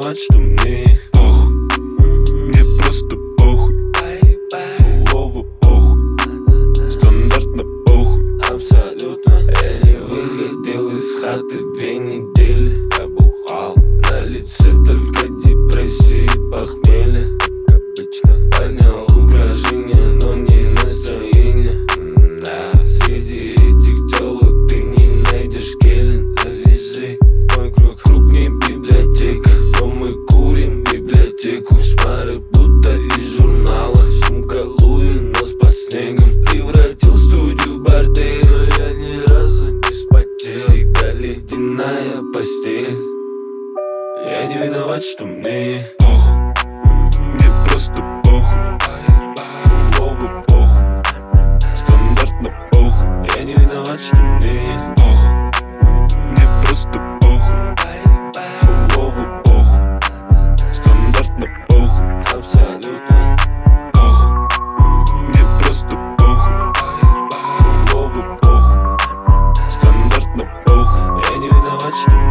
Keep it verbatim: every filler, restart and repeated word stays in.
виноват, что мне похуй. Мне просто похуй. Фулово похуй. Стандартно похуй. Абсолютно. Я не выходил из хаты две недели. Я бухал. На лице только депрессия и похмелье. Как обычно. Поднял упражнения, но не настроение. Да, среди этих телок ты не найдешь келин. Завяжи мой круг, круг не библиотека, но мы курим библиотеку. Шмары будто из журнала. Сумка Луи, нос под снегом. Превратил студию в бордель, но я ни разу не спотел. Всегда ледяная постель. Я не виноват, что мне похуй. Мне просто похуй. Фулово похуй. Стандартно похуй. Я не виноват, что мне похуй. Мне просто похуй. Фулово похуй. Стандартно похуй. Абсолютно похуй. Мне просто похуй. Фулово похуй. Стандартно похуй. Я не виноват, что